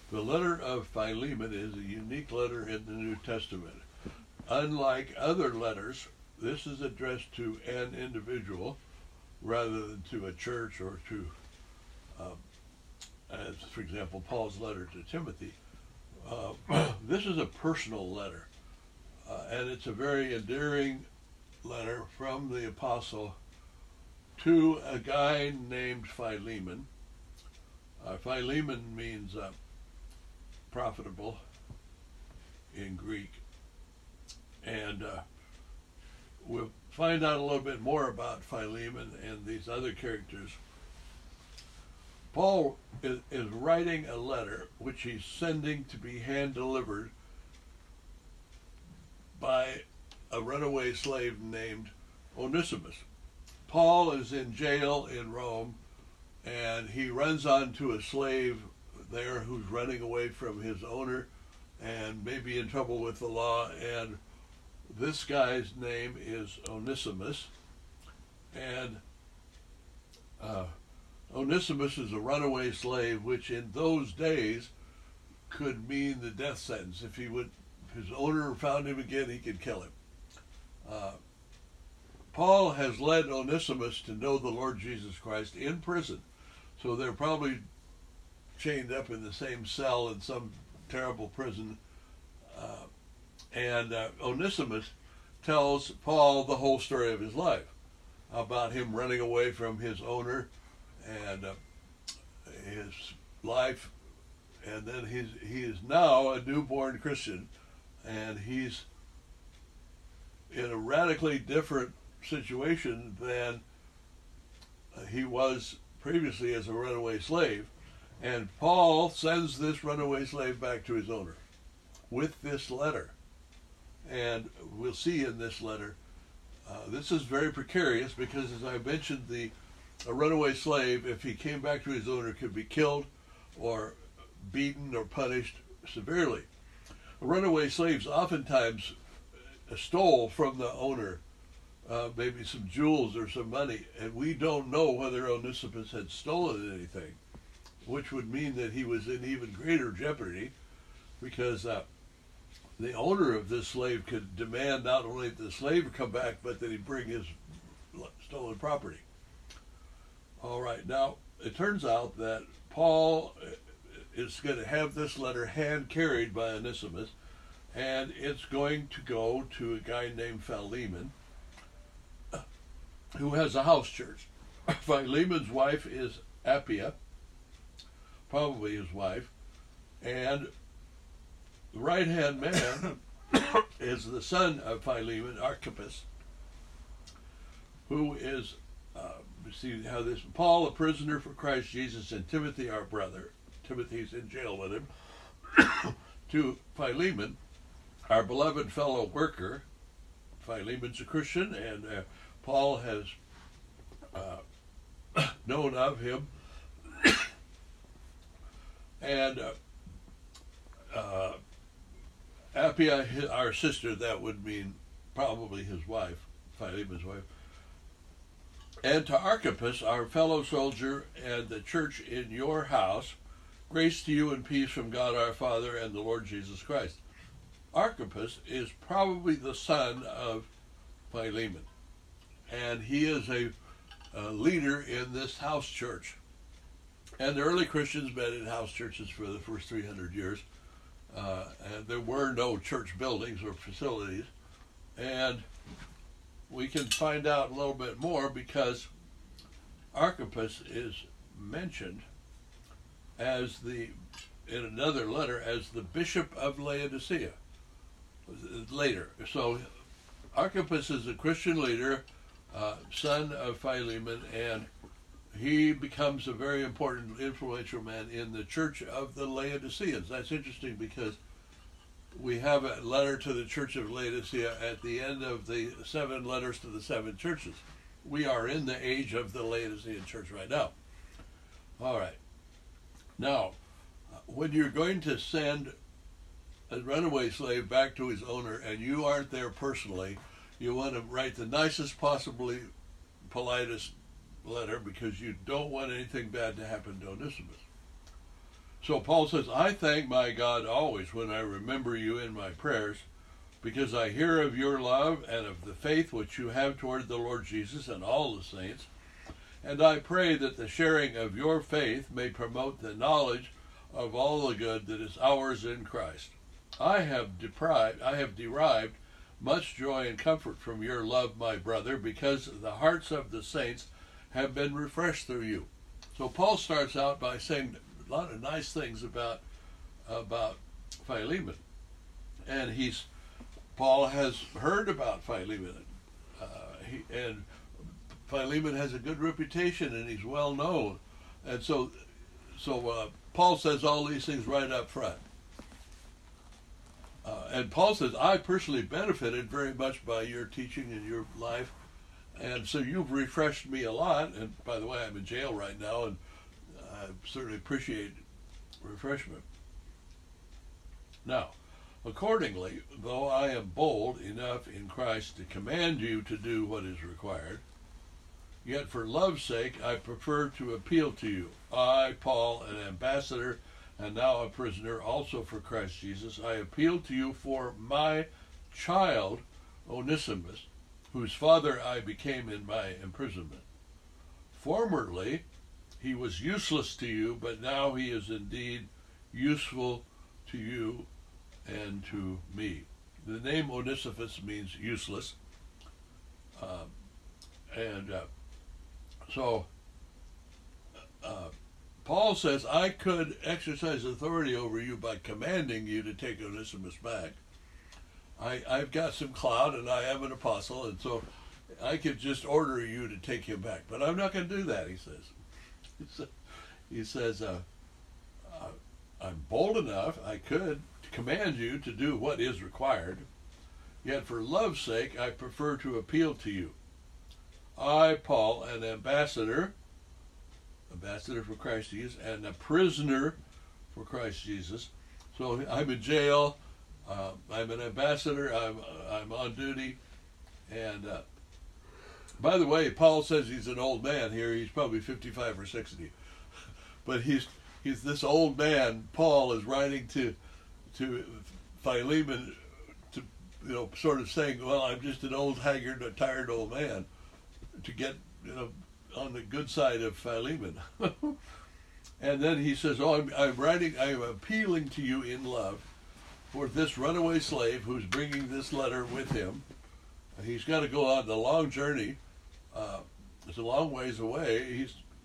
The letter of Philemon is a unique letter in the New Testament. Unlike other letters, this is addressed to an individual rather than to a church or to, as for example, Paul's letter to Timothy. This is a personal letter, and it's a very endearing letter from the apostle to a guy named Philemon. Philemon means profitable in Greek, and we'll find out a little bit more about Philemon and these other characters. Paul is writing a letter which he's sending to be hand-delivered by a runaway slave named Onesimus. Paul is in jail in Rome, and he runs onto a slave there who's running away from his owner and may be in trouble with the law, and this guy's name is Onesimus, and Onesimus is a runaway slave, which in those days could mean the death sentence. If his owner found him again, he could kill him. Paul has led Onesimus to know the Lord Jesus Christ in prison, so they're probably chained up in the same cell in some terrible prison. And Onesimus tells Paul the whole story of his life, about him running away from his owner and his life, and then he is now a newborn Christian, and he's in a radically different situation than he was previously as a runaway slave. And Paul sends this runaway slave back to his owner with this letter. And we'll see in this letter, this is very precarious because, as I mentioned, a runaway slave, if he came back to his owner, could be killed or beaten or punished severely. Runaway slaves oftentimes stole from the owner maybe some jewels or some money, and we don't know whether Onesimus had stolen anything, which would mean that he was in even greater jeopardy, because the owner of this slave could demand not only that the slave come back, but that he bring his stolen property. All right, now it turns out that Paul is going to have this letter hand carried by Onesimus, and it's going to go to a guy named Philemon, who has a house church. Philemon's wife is Apphia, probably his wife, and the right-hand man is the son of Philemon, Archippus, who is, see how this, Paul, a prisoner for Christ Jesus, and Timothy, our brother. Timothy's in jail with him. To Philemon, our beloved fellow worker. Philemon's a Christian, and Paul has known of him. And Apphia, our sister, that would mean probably his wife, Philemon's wife. And to Archippus, our fellow soldier, and the church in your house, grace to you and peace from God our Father and the Lord Jesus Christ. Archippus is probably the son of Philemon, and he is a leader in this house church. And the early Christians met in house churches for the first 300 years. And there were no church buildings or facilities. And we can find out a little bit more because Archippus is mentioned as in another letter as the Bishop of Laodicea later. So Archippus is a Christian leader, son of Philemon, and he becomes a very important, influential man in the church of the Laodiceans. That's interesting because we have a letter to the church of Laodicea at the end of the 7 letters to the 7 churches. We are in the age of the Laodicean church right now. All right. Now, when you're going to send a runaway slave back to his owner and you aren't there personally, you want to write the nicest, possibly politest letter, because you don't want anything bad to happen to Onesimus. So Paul says, I thank my God always when I remember you in my prayers, because I hear of your love and of the faith which you have toward the Lord Jesus and all the saints. And I pray that the sharing of your faith may promote the knowledge of all the good that is ours in Christ. I have derived much joy and comfort from your love, my brother, because the hearts of the saints have been refreshed through you. So Paul starts out by saying a lot of nice things about Philemon, and Paul has heard about Philemon, and Philemon has a good reputation, and he's well known, and so Paul says all these things right up front. And Paul says, I personally benefited very much by your teaching in your life, and so you've refreshed me a lot. And by the way, I'm in jail right now, and I certainly appreciate refreshment. Now, accordingly, though I am bold enough in Christ to command you to do what is required, yet for love's sake I prefer to appeal to you. I, Paul, an ambassador, and now a prisoner also for Christ Jesus, I appeal to you for my child, Onesimus, whose father I became in my imprisonment. Formerly he was useless to you, but now he is indeed useful to you and to me. The name Onesimus means useless. So Paul says, I could exercise authority over you by commanding you to take Onesimus back. I've got some clout, and I am an apostle, and so I could just order you to take him back. But I'm not going to do that, he says. He says, I'm bold enough, I could command you to do what is required, yet for love's sake I prefer to appeal to you. I, Paul, an ambassador for Christ Jesus, and a prisoner for Christ Jesus. So I'm in jail, I'm an ambassador, I'm on duty, and by the way, Paul says he's an old man here. He's probably 55 or 60, but he's this old man. Paul is writing to Philemon, to sort of saying, well, I'm just an old, haggard, tired old man, to get on the good side of Philemon. And then he says, I'm appealing to you in love for this runaway slave who's bringing this letter with him. He's got to go on the long journey. It's a long ways away.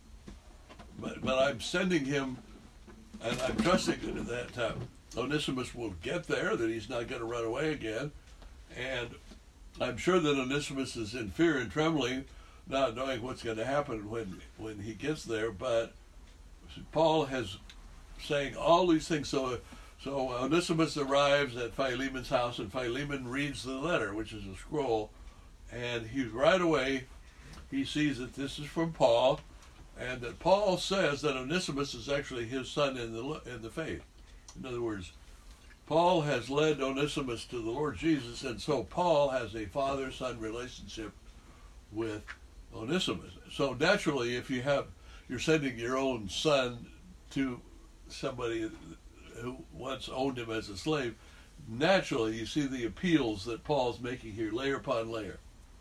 But I'm sending him, and I'm trusting that Onesimus will get there, that he's not going to run away again. And I'm sure that Onesimus is in fear and trembling, not knowing what's going to happen when he gets there. But Paul has saying all these things. So Onesimus arrives at Philemon's house, and Philemon reads the letter, which is a scroll, and right away he sees that this is from Paul, and that Paul says that Onesimus is actually his son in the faith. In other words, Paul has led Onesimus to the Lord Jesus, and so Paul has a father-son relationship with Onesimus. So naturally, if you're sending your own son to somebody who once owned him as a slave, naturally you see the appeals that Paul's making here, layer upon layer.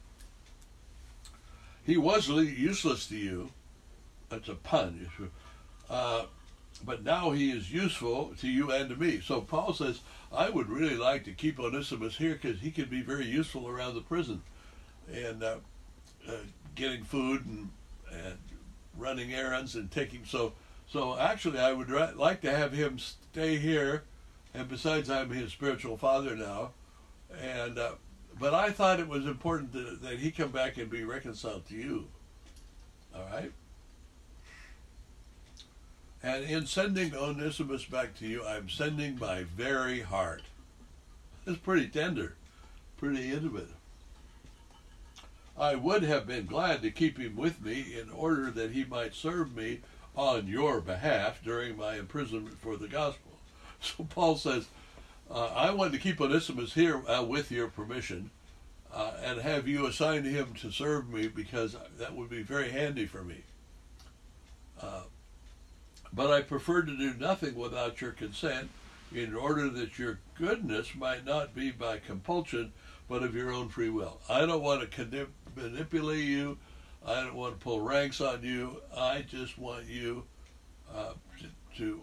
He was useless to you. That's a pun. But now he is useful to you and to me. So Paul says, I would really like to keep Onesimus here because he could be very useful around the prison and getting food and running errands and taking. So actually I would like to have him stay here. And besides, I'm his spiritual father now. And but I thought it was important that he come back and be reconciled to you. All right? And in sending Onesimus back to you, I'm sending my very heart. It's pretty tender, pretty intimate. I would have been glad to keep him with me in order that he might serve me on your behalf during my imprisonment for the gospel. So Paul says, I want to keep Onesimus here with your permission and have you assign him to serve me because that would be very handy for me. But I prefer to do nothing without your consent, in order that your goodness might not be by compulsion, but of your own free will. I don't want to manipulate you. I don't want to pull ranks on you. I just want you to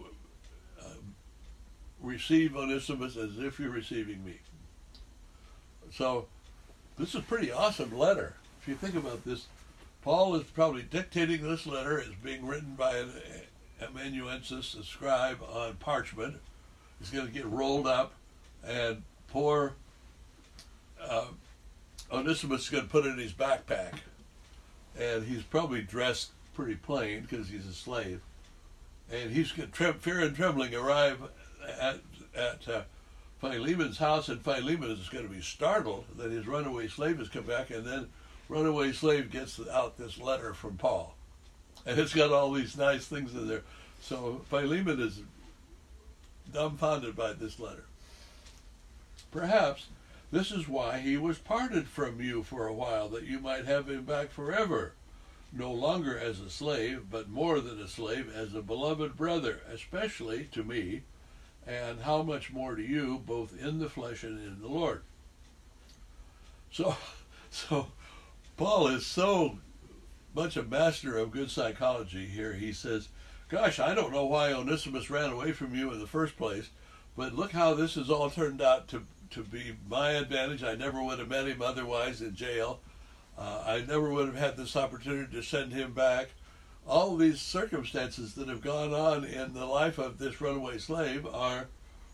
receive Onesimus as if you're receiving me. So this is a pretty awesome letter. If you think about this, Paul is probably dictating this letter. It's being written by an amanuensis, a scribe, on parchment. It's going to get rolled up, and poor Onesimus is going to put it in his backpack. And he's probably dressed pretty plain because he's a slave. And he's going to, fear and trembling, arrive at Philemon's house, and Philemon is going to be startled that his runaway slave has come back, and then runaway slave gets out this letter from Paul. And it's got all these nice things in there. So Philemon is dumbfounded by this letter. Perhaps this is why he was parted from you for a while, that you might have him back forever, no longer as a slave, but more than a slave, as a beloved brother, especially to me, and how much more to you, both in the flesh and in the Lord. So Paul is so much a master of good psychology here. He says, gosh, I don't know why Onesimus ran away from you in the first place, but look how this has all turned out to be my advantage. I never would have met him otherwise in jail. I never would have had this opportunity to send him back. All these circumstances that have gone on in the life of this runaway slave are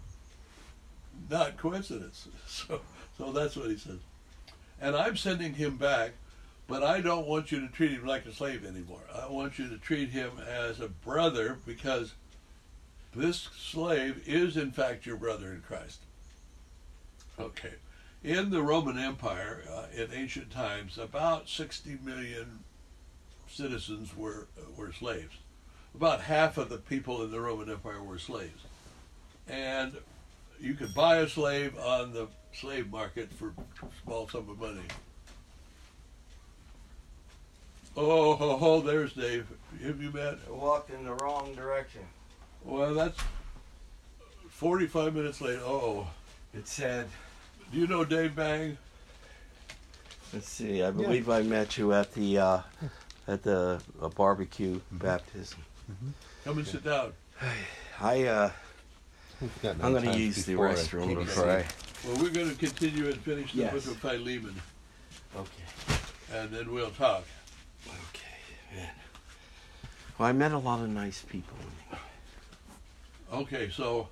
not coincidence. So that's what he says. And I'm sending him back, but I don't want you to treat him like a slave anymore. I want you to treat him as a brother, because this slave is in fact your brother in Christ. Okay. In the Roman Empire, in ancient times, about 60 million citizens were slaves. About half of the people in the Roman Empire were slaves. And you could buy a slave on the slave market for a small sum of money. Oh, there's Dave. Have you met? I walked in the wrong direction. Well, that's 45 minutes late. Oh. It said... Do you know Dave Bang? Let's see. I believe I met you at the barbecue baptism. Mm-hmm. Come and sit down. I'm going to use the restroom before I... Well, we're going to continue and finish the Yes. book of Philemon. Okay. And then we'll talk. Okay. Man. Well, I met a lot of nice people. Okay, so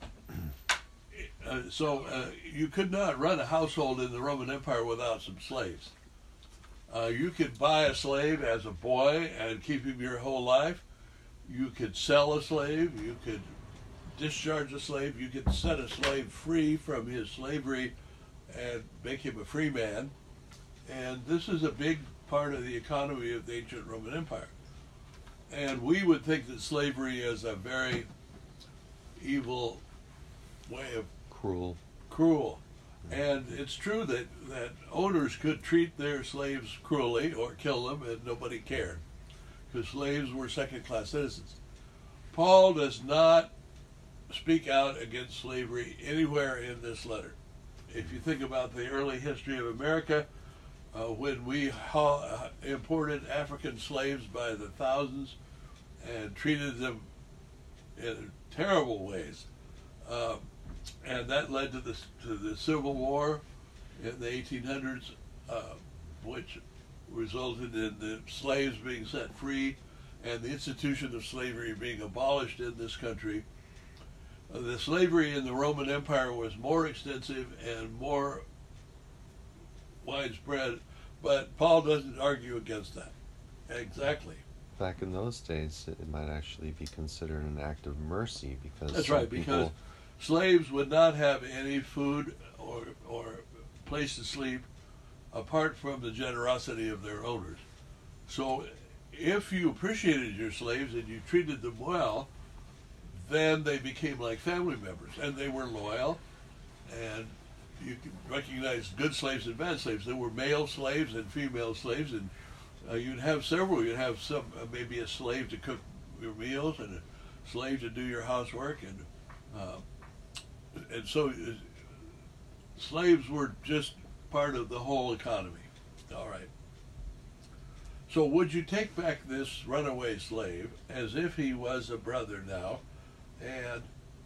you could not run a household in the Roman Empire without some slaves. You could buy a slave as a boy and keep him your whole life. You could sell a slave. You could discharge a slave. You could set a slave free from his slavery and make him a free man. And this is a big part of the economy of the ancient Roman Empire. And we would think that slavery is a very evil way of cruel. And it's true that owners could treat their slaves cruelly or kill them, and nobody cared, because slaves were second-class citizens. Paul does not speak out against slavery anywhere in this letter. If you think about the early history of America, when we imported African slaves by the thousands and treated them in terrible ways, and that led to the Civil War in the 1800s, which resulted in the slaves being set free and the institution of slavery being abolished in this country. The slavery in the Roman Empire was more extensive and more widespread, but Paul doesn't argue against that. Exactly. Back in those days, it might actually be considered an act of mercy, because that's right, because slaves would not have any food or place to sleep apart from the generosity of their owners. So if you appreciated your slaves and you treated them well, then they became like family members, and they were loyal, and you can recognize good slaves and bad slaves. There were male slaves and female slaves, and you'd have several. You'd have some, maybe a slave to cook your meals, and slave to do your housework, and so slaves were just part of the whole economy. All right. So would you take back this runaway slave as if he was a brother now? And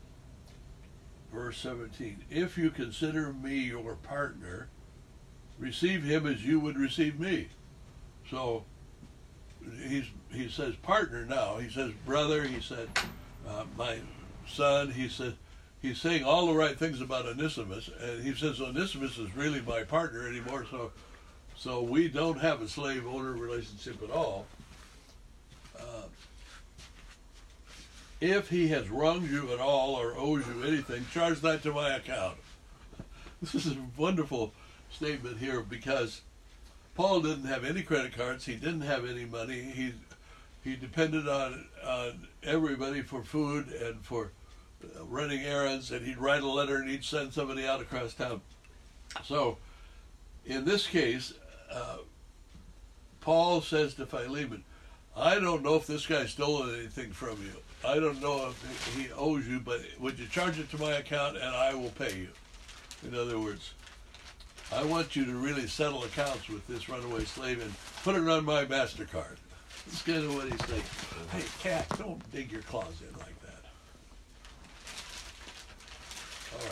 verse 17, if you consider me your partner, receive him as you would receive me. So he says partner now. He says brother. He said my son. He said he's saying all the right things about Onesimus, and he says Onesimus is really my partner anymore. So we don't have a slave-owner relationship at all. If he has wronged you at all or owes you anything, charge that to my account. This is a wonderful statement here because Paul didn't have any credit cards. He didn't have any money. He depended on everybody for food and for running errands, and he'd write a letter and he'd send somebody out across town. So in this case, Paul says to Philemon, I don't know if this guy's stolen anything from you. I don't know if he owes you, but would you charge it to my account and I will pay you? In other words, I want you to really settle accounts with this runaway slave and put it on my MasterCard. That's kind of what he's saying. Hey, cat, don't dig your claws in like that. All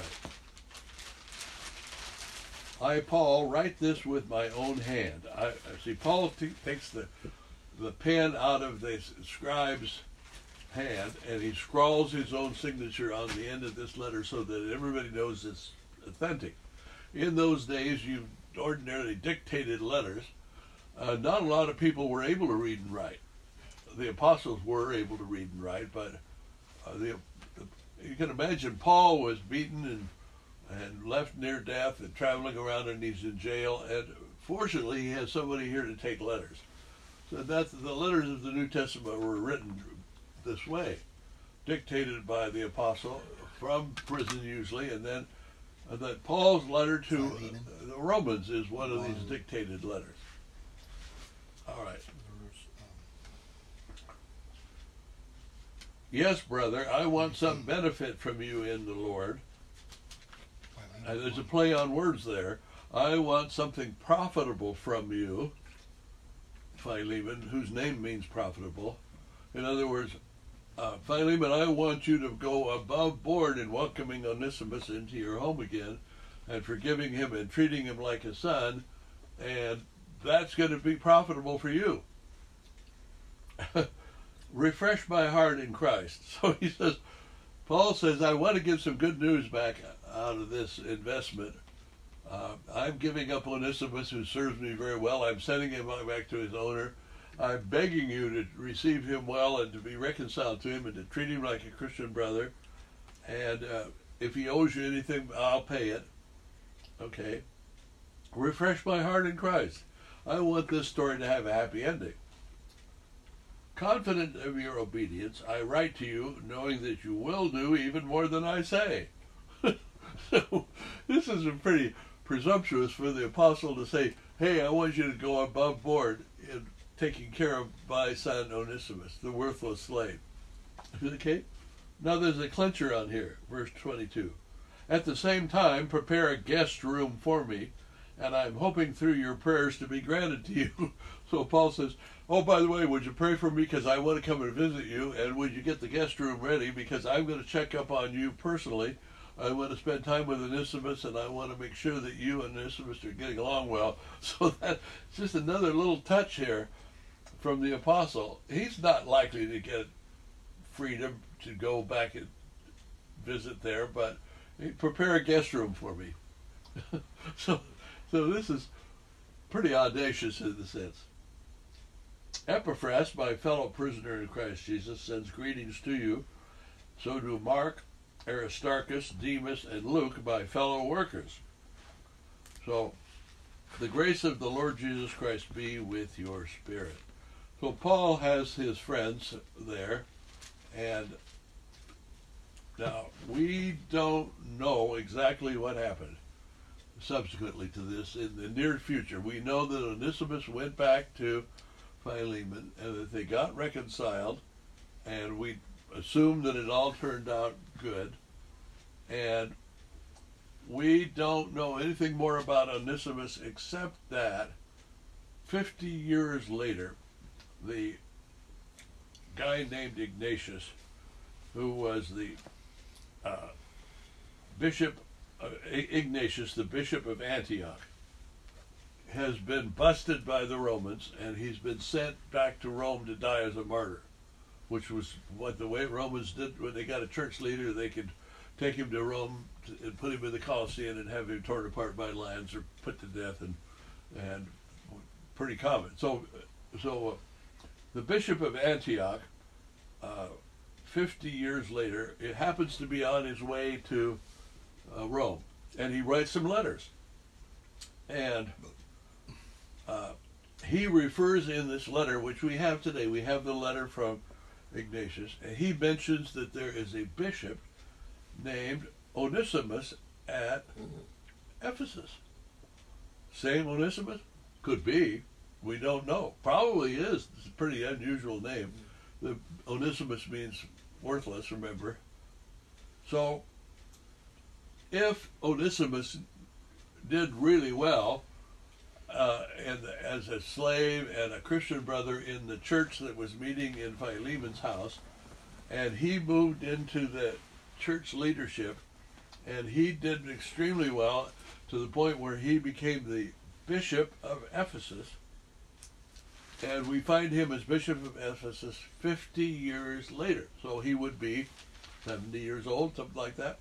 right. I, Paul, write this with my own hand. I see Paul takes the pen out of the scribe's hand and he scrawls his own signature on the end of this letter so that everybody knows it's authentic. In those days, you ordinarily dictated letters. Not a lot of people were able to read and write. The apostles were able to read and write, but you can imagine Paul was beaten and left near death and traveling around, and he's in jail. And fortunately, he has somebody here to take letters. So that's the letters of the New Testament were written this way, dictated by the apostle from prison usually, and then that Paul's letter to the Romans is one of these dictated letters. All right. Yes, brother, I want some benefit from you in the Lord. There's a play on words there. I want something profitable from you, Philemon, whose name means profitable. In other words, Philemon, I want you to go above board in welcoming Onesimus into your home again and forgiving him and treating him like a son, and that's going to be profitable for you. Refresh my heart in Christ. So he says, Paul says, I want to get some good news back out of this investment. I'm giving up Onesimus, who serves me very well. I'm sending him back to his owner. I'm begging you to receive him well and to be reconciled to him and to treat him like a Christian brother. And if he owes you anything, I'll pay it. Okay. Refresh my heart in Christ. I want this story to have a happy ending. Confident of your obedience, I write to you, knowing that you will do even more than I say. So this is pretty presumptuous for the apostle to say, hey, I want you to go above board in taking care of my son Onesimus, the worthless slave. Okay? Now there's a clincher on here, verse 22. At the same time, prepare a guest room for me, and I'm hoping through your prayers to be granted to you. So Paul says, oh, by the way, would you pray for me because I want to come and visit you, and would you get the guest room ready because I'm going to check up on you personally. I want to spend time with Onesimus, and I want to make sure that you and Onesimus are getting along well. So that's just another little touch here from the apostle. He's not likely to get freedom to go back and visit there, but prepare a guest room for me. So this is pretty audacious in the sense. Epaphras, my fellow prisoner in Christ Jesus, sends greetings to you. So do Mark, Aristarchus, Demas, and Luke, my fellow workers. So the grace of the Lord Jesus Christ be with your spirit. So Paul has his friends there, and now we don't know exactly what happened subsequently to this in the near future. We know that Onesimus went back to Philemon and that they got reconciled, and assume that it all turned out good, and we don't know anything more about Onesimus except that 50 years later, the guy named Ignatius, who was the bishop, Ignatius, the bishop of Antioch, has been busted by the Romans, and he's been sent back to Rome to die as a martyr, which was what the way Romans did when they got a church leader. They could take him to Rome and put him in the Colosseum and have him torn apart by lions or put to death, and pretty common. So the bishop of Antioch, 50 years later, it happens to be on his way to Rome, and he writes some letters, and he refers in this letter, which we have today, we have the letter from Ignatius, and he mentions that there is a bishop named Onesimus at Ephesus. Same Onesimus? Could be. We don't know. Probably is. It's a pretty unusual name. The Onesimus means worthless, remember. So, if Onesimus did really well, and as a slave and a Christian brother in the church that was meeting in Philemon's house, and he moved into the church leadership, and he did extremely well to the point where he became the bishop of Ephesus, and we find him as bishop of Ephesus 50 years later. So he would be 70 years old, something like that.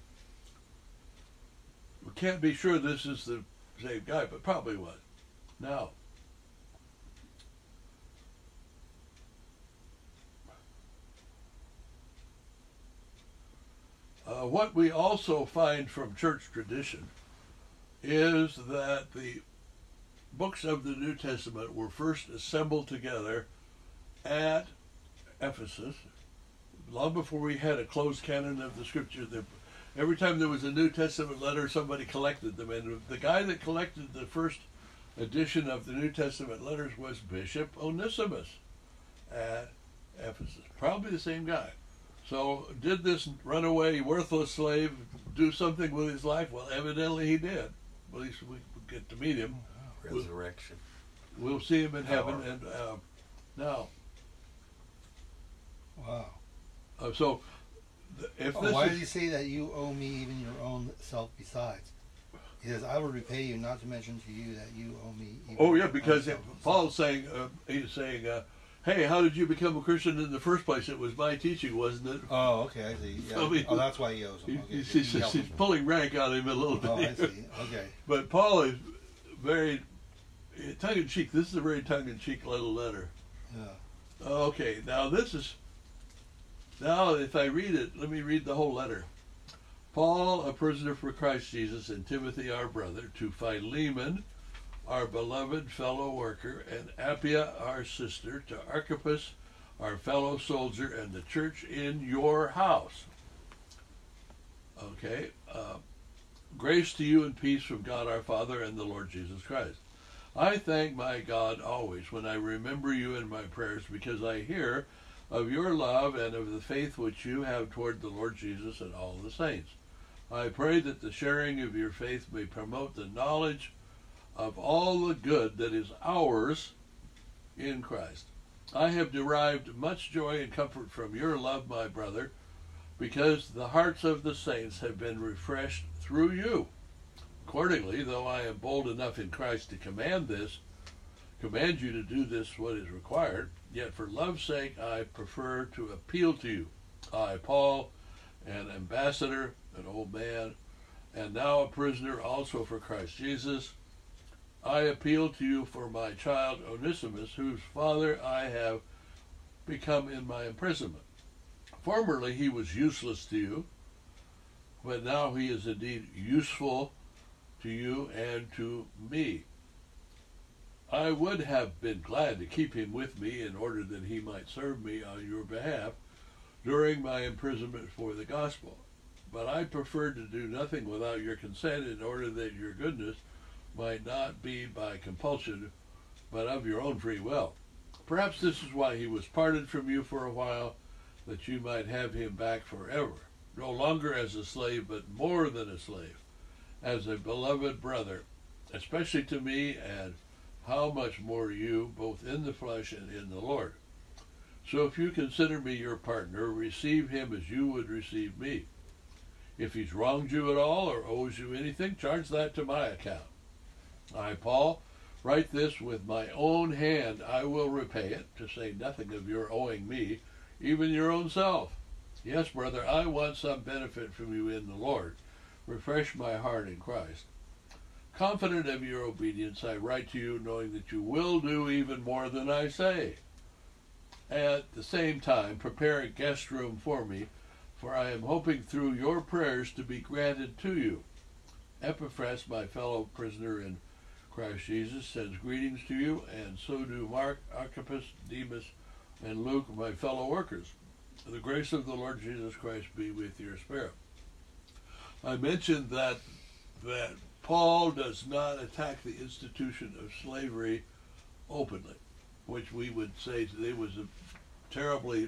We can't be sure this is the same guy, but probably was. Now, what we also find from church tradition is that the books of the New Testament were first assembled together at Ephesus, long before we had a closed canon of the Scripture. Every time there was a New Testament letter, somebody collected them, and the guy that collected the first edition of the New Testament letters was Bishop Onesimus at Ephesus. Probably the same guy. So, did this runaway, worthless slave do something with his life? Well, evidently he did. At least we get to meet him. Resurrection. We'll see him in heaven. And now. Wow. So, if this why does he say that you owe me even your own self besides? He says, I will repay you, not to mention to you that you owe me even Oh, yeah, your because own self Paul's saying, he's saying, hey, how did you become a Christian in the first place? It was my teaching, wasn't it? Oh, okay, I see. Yeah. I mean, that's why he owes him. Okay, he's pulling rank out of him a little bit. Oh, I see. Okay. But Paul is very tongue-in-cheek. This is a very tongue-in-cheek little letter. Yeah. Okay, now if I read it, let me read the whole letter. Paul, a prisoner for Christ Jesus, and Timothy, our brother, to Philemon, our beloved fellow worker, and Appia, our sister, to Archippus, our fellow soldier, and the church in your house. Okay. Grace to you and peace from God our Father and the Lord Jesus Christ. I thank my God always when I remember you in my prayers, because I hear of your love and of the faith which you have toward the Lord Jesus and all the saints. I pray that the sharing of your faith may promote the knowledge of all the good that is ours in Christ. I have derived much joy and comfort from your love, my brother, because the hearts of the saints have been refreshed through you. Accordingly, though I am bold enough in Christ to command you to do this what is required, yet for love's sake I prefer to appeal to you. I, Paul, an ambassador, an old man, and now a prisoner also for Christ Jesus, I appeal to you for my child Onesimus, whose father I have become in my imprisonment. Formerly he was useless to you, but now he is indeed useful to you and to me. I would have been glad to keep him with me in order that he might serve me on your behalf during my imprisonment for the gospel. But I preferred to do nothing without your consent, in order that your goodness might not be by compulsion, but of your own free will. Perhaps this is why he was parted from you for a while, that you might have him back forever, no longer as a slave, but more than a slave, as a beloved brother, especially to me, and how much more you, both in the flesh and in the Lord. So if you consider me your partner, receive him as you would receive me. If he's wronged you at all or owes you anything, charge that to my account. I, Paul, write this with my own hand. I will repay it, to say nothing of your owing me, even your own self. Yes, brother, I want some benefit from you in the Lord. Refresh my heart in Christ. Confident of your obedience, I write to you, knowing that you will do even more than I say. At the same time, prepare a guest room for me, for I am hoping through your prayers to be granted to you. Epaphras, my fellow prisoner in Christ Jesus, sends greetings to you, and so do Mark, Archippus, Demas, and Luke, my fellow workers. The grace of the Lord Jesus Christ be with your spirit. I mentioned that Paul does not attack the institution of slavery openly, which we would say today was a terribly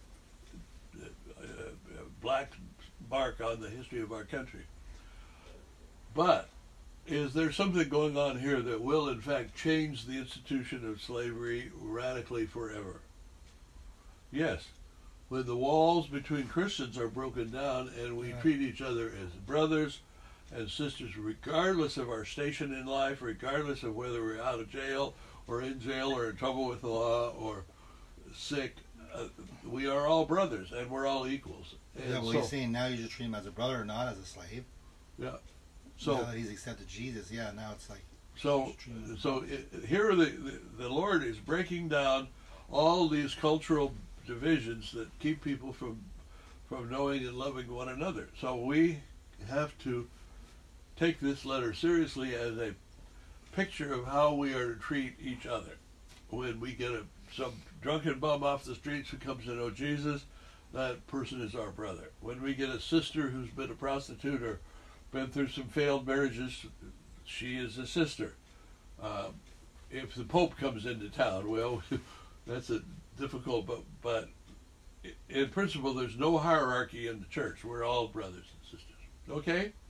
black mark on the history of our country. But is there something going on here that will in fact change the institution of slavery radically forever? Yes. When the walls between Christians are broken down and we treat each other as brothers and sisters, regardless of our station in life, regardless of whether we're out of jail or in jail or in trouble with the law or sick, we are all brothers and we're all equals. And yeah, well, he's saying now you just treat him as a brother, not as a slave. Yeah. So now that he's accepted Jesus, yeah, now it's like. Here the Lord is breaking down all these cultural divisions that keep people from knowing and loving one another. So we have to take this letter seriously as a picture of how we are to treat each other. When we get some drunken bum off the streets who comes to know Jesus, that person is our brother. When we get a sister who's been a prostitute or been through some failed marriages, she is a sister. If the Pope comes into town, well, that's a difficult, but in principle, there's no hierarchy in the church. We're all brothers and sisters. Okay?